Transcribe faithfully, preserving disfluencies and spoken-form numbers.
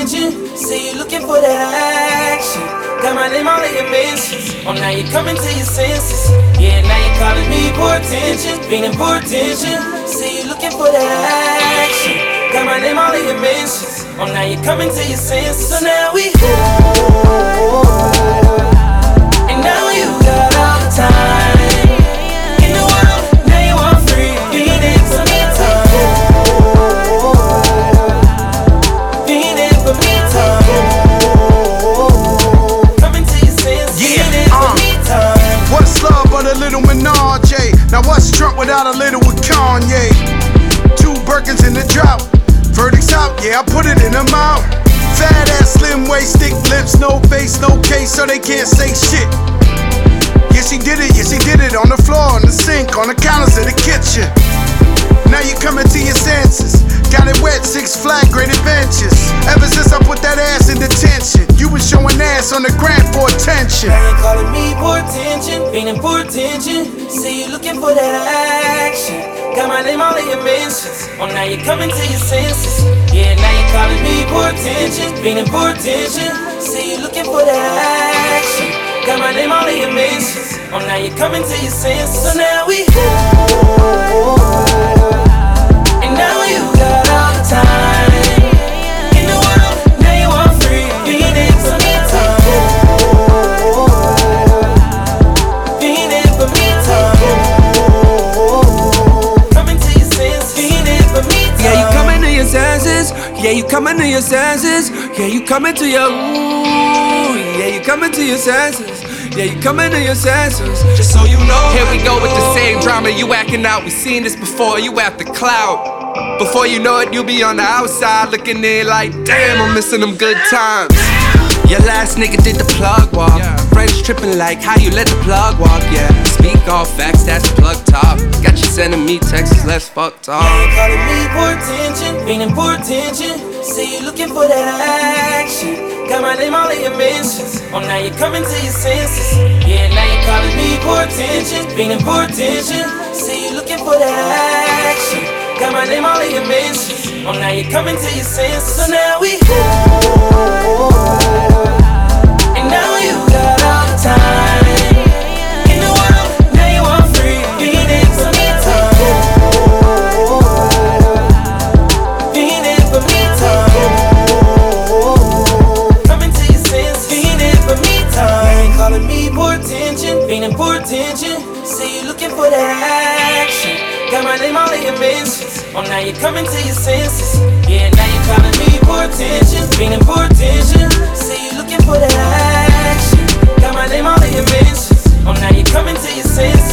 attention. See you looking for that action. Got my name all in your mentions. Oh, now you coming to your senses. Yeah, now you calling me for attention. Feeling for attention. See you looking for that action. Got my name all in your mentions. Oh, now you coming to your senses. So now we and now you got all the time in the world. Now you are free. Feeling for me time. Feeling for me time. Coming to your senses. Yeah, Feeling for uh. me time. What's love but a little Minaj? eh? Now what's Trump without a little with Kanye? Two Birkins in the drought. Verdicts out, yeah, I put it in the mouth. Fat ass, slim waist, thick lips, no face, no case, so they can't say shit. Yes, he did it, yes, he did it on the floor, on the sink, on the counters of the kitchen. Now you coming to your senses. Got it wet, six flat, great adventures. Ever since I put that ass in detention, you was showing ass on the gram for attention. Now you calling me for attention, feeling for attention. See you looking for that action. Got my name all in your mentions. Oh, now you coming to your senses. Yeah, now you calling me for attention, feeling for attention. See you looking for that action. Got my name all in your mentions. Oh, now you coming to your senses. So now we and now you got all the time in the world. Now you are free. Feeling for me time. Feeling for me time. Coming to your senses. Feeling for me time. Yeah, you coming to your senses. Yeah, you coming to your senses. Yeah, you coming to your ooh. Yeah, you coming to your senses. Yeah, you coming to your senses. Just so you know. Here we go with the same drama. You acting out. We seen this before. You after clout. Before you know it, you'll be on the outside looking in like, damn, I'm missing them good times. Your last nigga did the plug walk. Friends tripping like how you let the plug walk. Yeah, speak all facts, that's plug talk. Got you sending me texts, let's fuck talk. Now you calling me for attention, feeling for attention. See you looking for that action. Got my name all in your mentions. Oh, now you coming to your senses. Yeah, now you calling me for attention, feeling for attention. See you looking for that action. Got my name all in your mentions. Oh, now you coming to your senses. So now we and now you got all the time in the world. Now you are free. Feeling for me time. Feeling for me time. Coming to your senses. Feeling for me time. Now you calling me for attention, feeling for attention. See you looking for that action. Got my name all in your mentions. Oh, now you coming to your senses. Yeah, now you calling me for attention, feeling for attention. See you looking for that action. Got my name all in your mentions. Oh, now you coming to your senses.